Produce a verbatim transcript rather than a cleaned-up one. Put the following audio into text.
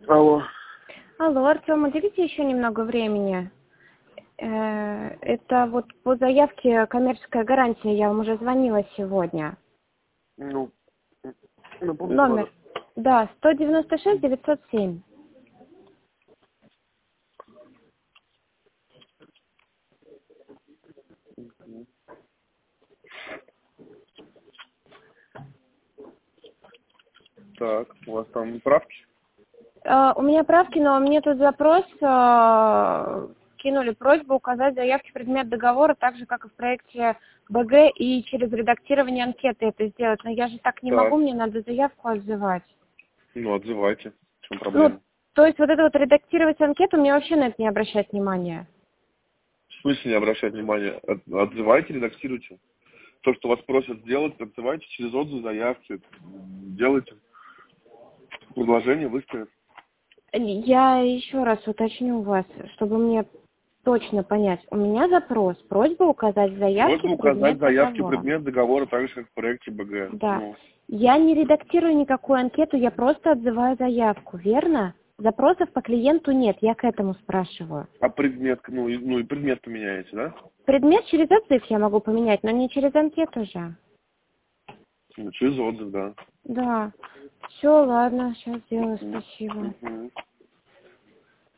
Алло. Алло, Артем, уделите еще немного времени. Э, Это вот по заявке коммерческая гарантия, я вам уже звонила сегодня. Ну, напомните, Номер, пожалуйста. да, сто девяносто шесть девятьсот семь. Так, у вас там правки? Э, У меня правки, но мне тут запрос, э, кинули просьбу указать заявки в предмет договора, так же, как и в проекте БГ, и через редактирование анкеты это сделать. Но я же так не Так. могу, мне надо заявку отзывать. Ну, отзывайте. В чем Ну, проблема? то есть вот это вот редактировать анкету, мне вообще на это не обращать внимания. В смысле не обращать внимания? От- Отзывайте, редактируйте. То, что вас просят сделать, отзывайте через отзыв, заявки. Делайте. Предложение выставят. Я еще раз уточню у вас, чтобы мне точно понять. У меня запрос, просьба указать в заявке Просьба указать предмет заявки договора. предмет договора, так же, как в проекте БГ. Да. Ну, Я не редактирую никакую анкету, я просто отзываю заявку, верно? Запросов по клиенту нет, я к этому спрашиваю. а предмет, ну, и, ну и предмет поменяете, да? Предмет через отзыв я могу поменять, но не через анкету же. Ну, через отзыв, да. Да. Все, ладно, сейчас сделаю, Мгм. спасибо. Мгм.